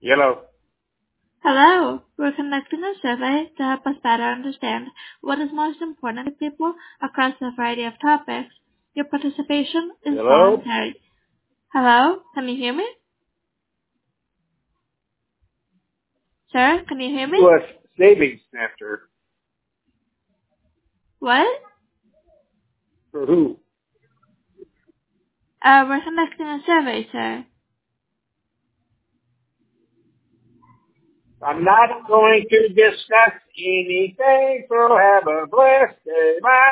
Yellow. Hello. We're conducting a survey to help us better understand what is most important to people across a variety of topics. Your participation is Hello? voluntary. Hello? Can you hear me? Sir, can you hear me? U.S. savings snatcher. What? For who? We're conducting a survey, sir. I'm not going to discuss anything, so have a blessed day. Bye.